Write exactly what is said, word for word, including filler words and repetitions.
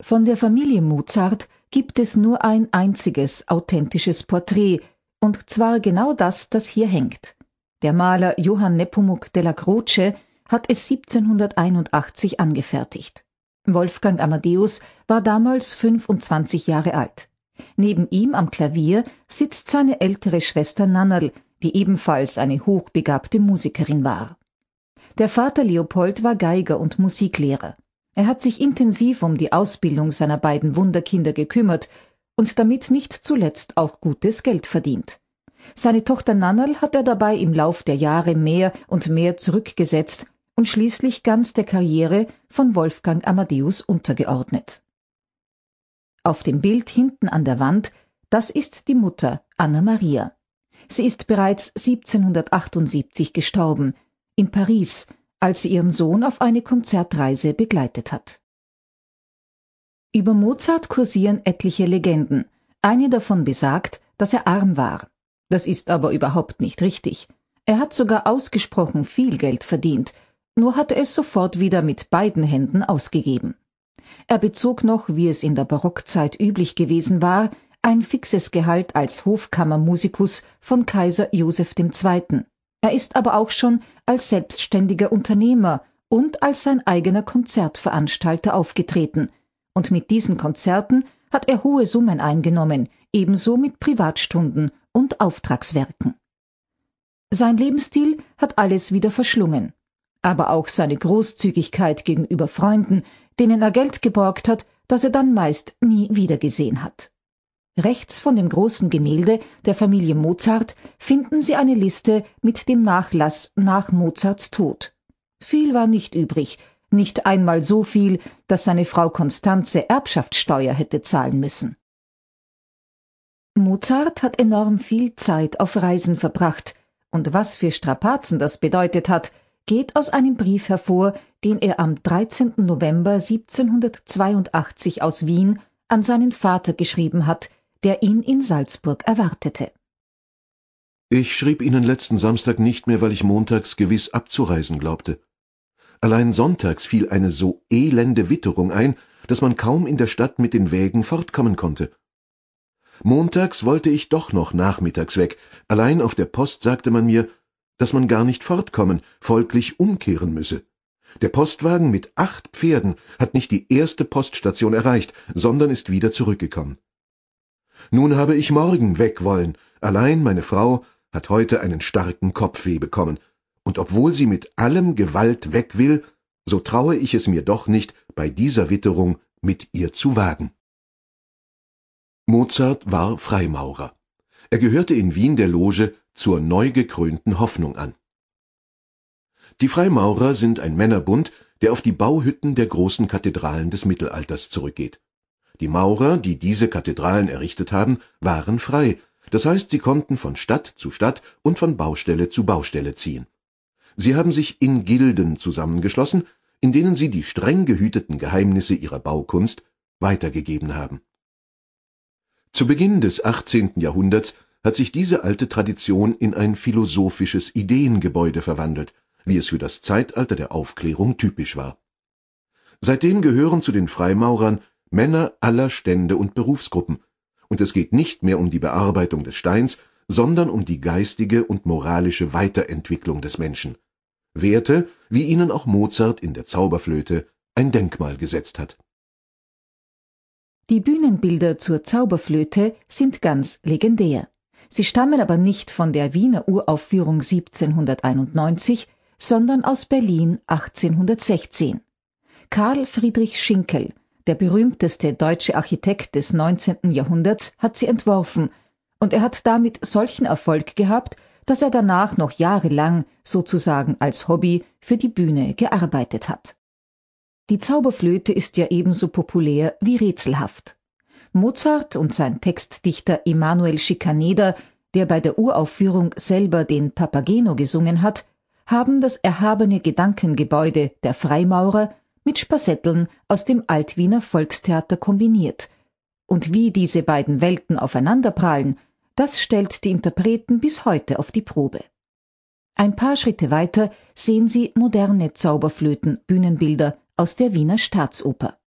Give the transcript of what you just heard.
Von der Familie Mozart gibt es nur ein einziges authentisches Porträt, und zwar genau das, das hier hängt. Der Maler Johann Nepomuk della Croce hat es siebzehnhunderteinundachtzig angefertigt. Wolfgang Amadeus war damals fünfundzwanzig Jahre alt. Neben ihm am Klavier sitzt seine ältere Schwester Nannerl, die ebenfalls eine hochbegabte Musikerin war. Der Vater Leopold war Geiger und Musiklehrer. Er hat sich intensiv um die Ausbildung seiner beiden Wunderkinder gekümmert und damit nicht zuletzt auch gutes Geld verdient. Seine Tochter Nannerl hat er dabei im Lauf der Jahre mehr und mehr zurückgesetzt und schließlich ganz der Karriere von Wolfgang Amadeus untergeordnet. Auf dem Bild hinten an der Wand, das ist die Mutter Anna Maria. Sie ist bereits siebzehnhundertachtundsiebzig gestorben, in Paris, als sie ihren Sohn auf eine Konzertreise begleitet hat. Über Mozart kursieren etliche Legenden. Eine davon besagt, dass er arm war. Das ist aber überhaupt nicht richtig. Er hat sogar ausgesprochen viel Geld verdient, nur hat er es sofort wieder mit beiden Händen ausgegeben. Er bezog noch, wie es in der Barockzeit üblich gewesen war, ein fixes Gehalt als Hofkammermusikus von Kaiser Joseph der Zweite. Er ist aber auch schon als selbstständiger Unternehmer und als sein eigener Konzertveranstalter aufgetreten, und mit diesen Konzerten hat er hohe Summen eingenommen, ebenso mit Privatstunden und Auftragswerken. Sein Lebensstil hat alles wieder verschlungen, aber auch seine Großzügigkeit gegenüber Freunden, denen er Geld geborgt hat, das er dann meist nie wiedergesehen hat. Rechts von dem großen Gemälde der Familie Mozart finden Sie eine Liste mit dem Nachlass nach Mozarts Tod. Viel war nicht übrig, nicht einmal so viel, dass seine Frau Constanze Erbschaftssteuer hätte zahlen müssen. Mozart hat enorm viel Zeit auf Reisen verbracht, und was für Strapazen das bedeutet hat, geht aus einem Brief hervor, den er am dreizehnten November siebzehnhundertzweiundachtzig aus Wien an seinen Vater geschrieben hat, der ihn in Salzburg erwartete. Ich schrieb Ihnen letzten Samstag nicht mehr, weil ich montags gewiss abzureisen glaubte. Allein sonntags fiel eine so elende Witterung ein, dass man kaum in der Stadt mit den Wägen fortkommen konnte. Montags wollte ich doch noch nachmittags weg, allein auf der Post sagte man mir, dass man gar nicht fortkommen, folglich umkehren müsse. Der Postwagen mit acht Pferden hat nicht die erste Poststation erreicht, sondern ist wieder zurückgekommen. Nun habe ich morgen weg wollen, allein meine Frau hat heute einen starken Kopfweh bekommen, und obwohl sie mit allem Gewalt weg will, so traue ich es mir doch nicht, bei dieser Witterung mit ihr zu wagen. Mozart war Freimaurer. Er gehörte in Wien der Loge zur neu gekrönten Hoffnung an. Die Freimaurer sind ein Männerbund, der auf die Bauhütten der großen Kathedralen des Mittelalters zurückgeht. Die Maurer, die diese Kathedralen errichtet haben, waren frei, das heißt, sie konnten von Stadt zu Stadt und von Baustelle zu Baustelle ziehen. Sie haben sich in Gilden zusammengeschlossen, in denen sie die streng gehüteten Geheimnisse ihrer Baukunst weitergegeben haben. Zu Beginn des achtzehnten Jahrhunderts hat sich diese alte Tradition in ein philosophisches Ideengebäude verwandelt, wie es für das Zeitalter der Aufklärung typisch war. Seitdem gehören zu den Freimaurern Männer aller Stände und Berufsgruppen, und es geht nicht mehr um die Bearbeitung des Steins, sondern um die geistige und moralische Weiterentwicklung des Menschen. Werte, wie ihnen auch Mozart in der Zauberflöte ein Denkmal gesetzt hat. Die Bühnenbilder zur Zauberflöte sind ganz legendär. Sie stammen aber nicht von der Wiener Uraufführung siebzehnhunderteinundneunzig, sondern aus Berlin achtzehnhundertsechzehn. Karl Friedrich Schinkel, der berühmteste deutsche Architekt des neunzehnten Jahrhunderts, hat sie entworfen, und er hat damit solchen Erfolg gehabt, dass er danach noch jahrelang sozusagen als Hobby für die Bühne gearbeitet hat. Die Zauberflöte ist ja ebenso populär wie rätselhaft. Mozart und sein Textdichter Emanuel Schikaneder, der bei der Uraufführung selber den Papageno gesungen hat, haben das erhabene Gedankengebäude der Freimaurer mit Spassetteln aus dem Altwiener Volkstheater kombiniert. Und wie diese beiden Welten aufeinanderprallen, das stellt die Interpreten bis heute auf die Probe. Ein paar Schritte weiter sehen Sie moderne Zauberflöten-Bühnenbilder aus der Wiener Staatsoper.